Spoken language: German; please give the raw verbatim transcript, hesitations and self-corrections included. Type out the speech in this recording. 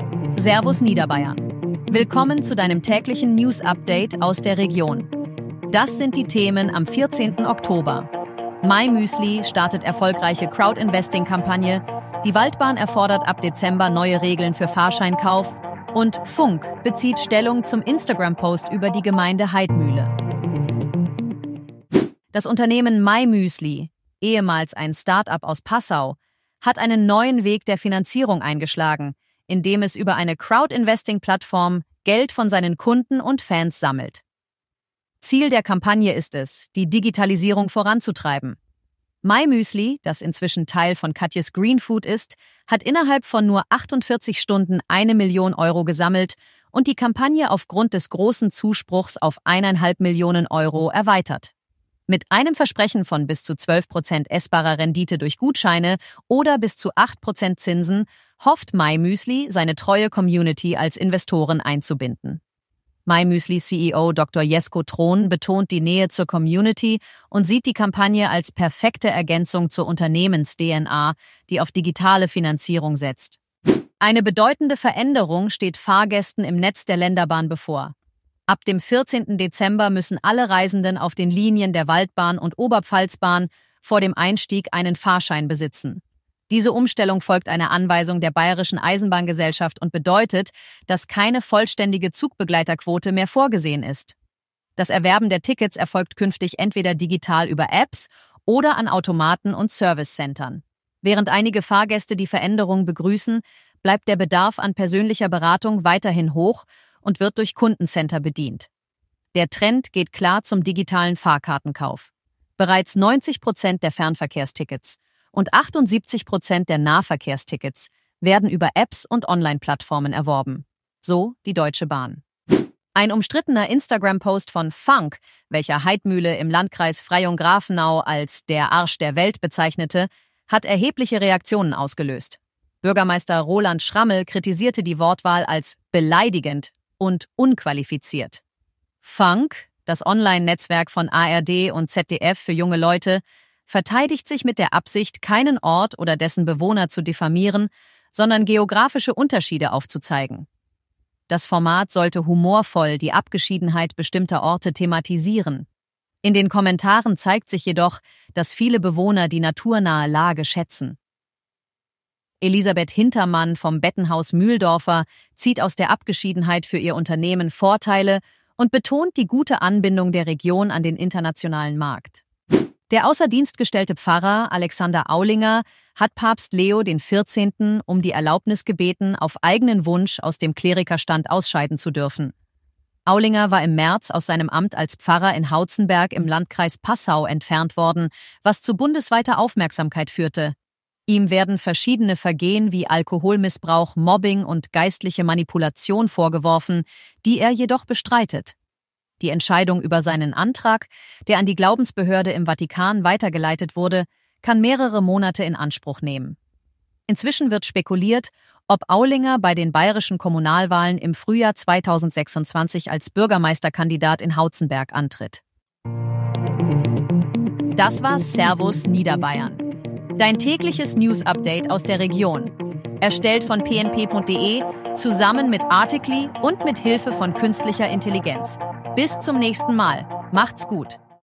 Servus Niederbayern. Willkommen zu deinem täglichen News-Update aus der Region. Das sind die Themen am vierzehnten Oktober. MyMüsli startet erfolgreiche Crowd-Investing-Kampagne, die Waldbahn erfordert ab Dezember neue Regeln für Fahrscheinkauf und Funk bezieht Stellung zum Instagram-Post über die Gemeinde Heidmühle. Das Unternehmen MyMüsli, ehemals ein Start-up aus Passau, hat einen neuen Weg der Finanzierung eingeschlagen, indem es über eine Crowd-Investing-Plattform Geld von seinen Kunden und Fans sammelt. Ziel der Kampagne ist es, die Digitalisierung voranzutreiben. MyMüsli, das inzwischen Teil von Katjes Green Food ist, hat innerhalb von nur achtundvierzig Stunden eine Million Euro gesammelt und die Kampagne aufgrund des großen Zuspruchs auf eineinhalb Millionen Euro erweitert. Mit einem Versprechen von bis zu zwölf Prozent essbarer Rendite durch Gutscheine oder bis zu acht Prozent Zinsen hofft MyMüsli, seine treue Community als Investoren einzubinden. MyMüsli-C E O Doktor Jesko Thron betont die Nähe zur Community und sieht die Kampagne als perfekte Ergänzung zur Unternehmens-D N A, die auf digitale Finanzierung setzt. Eine bedeutende Veränderung steht Fahrgästen im Netz der Länderbahn bevor. Ab dem vierzehnten Dezember müssen alle Reisenden auf den Linien der Waldbahn und Oberpfalzbahn vor dem Einstieg einen Fahrschein besitzen. Diese Umstellung folgt einer Anweisung der Bayerischen Eisenbahngesellschaft und bedeutet, dass keine vollständige Zugbegleiterquote mehr vorgesehen ist. Das Erwerben der Tickets erfolgt künftig entweder digital über Apps oder an Automaten und Servicecentern. Während einige Fahrgäste die Veränderung begrüßen, bleibt der Bedarf an persönlicher Beratung weiterhin hoch und wird durch Kundencenter bedient. Der Trend geht klar zum digitalen Fahrkartenkauf. Bereits neunzig Prozent der Fernverkehrstickets und achtundsiebzig Prozent der Nahverkehrstickets werden über Apps und Online-Plattformen erworben. So die Deutsche Bahn. Ein umstrittener Instagram-Post von Funk, welcher Heidmühle im Landkreis Freyung-Grafenau als der Arsch der Welt bezeichnete, hat erhebliche Reaktionen ausgelöst. Bürgermeister Roland Schrammel kritisierte die Wortwahl als beleidigend und unqualifiziert. Funk, das Online-Netzwerk von A R D und Z D F für junge Leute, verteidigt sich mit der Absicht, keinen Ort oder dessen Bewohner zu diffamieren, sondern geografische Unterschiede aufzuzeigen. Das Format sollte humorvoll die Abgeschiedenheit bestimmter Orte thematisieren. In den Kommentaren zeigt sich jedoch, dass viele Bewohner die naturnahe Lage schätzen. Elisabeth Hintermann vom Bettenhaus Mühldorfer zieht aus der Abgeschiedenheit für ihr Unternehmen Vorteile und betont die gute Anbindung der Region an den internationalen Markt. Der außer Dienst gestellte Pfarrer Alexander Aulinger hat Papst Leo den vierzehnten um die Erlaubnis gebeten, auf eigenen Wunsch aus dem Klerikerstand ausscheiden zu dürfen. Aulinger war im März aus seinem Amt als Pfarrer in Hautzenberg im Landkreis Passau entfernt worden, was zu bundesweiter Aufmerksamkeit führte. Ihm werden verschiedene Vergehen wie Alkoholmissbrauch, Mobbing und geistliche Manipulation vorgeworfen, die er jedoch bestreitet. Die Entscheidung über seinen Antrag, der an die Glaubensbehörde im Vatikan weitergeleitet wurde, kann mehrere Monate in Anspruch nehmen. Inzwischen wird spekuliert, ob Aulinger bei den bayerischen Kommunalwahlen im Frühjahr zweitausendsechsundzwanzig als Bürgermeisterkandidat in Hautzenberg antritt. Das war Servus Niederbayern. Dein tägliches News-Update aus der Region. Erstellt von p n p punkt d e, zusammen mit Articly und mit Hilfe von künstlicher Intelligenz. Bis zum nächsten Mal. Macht's gut.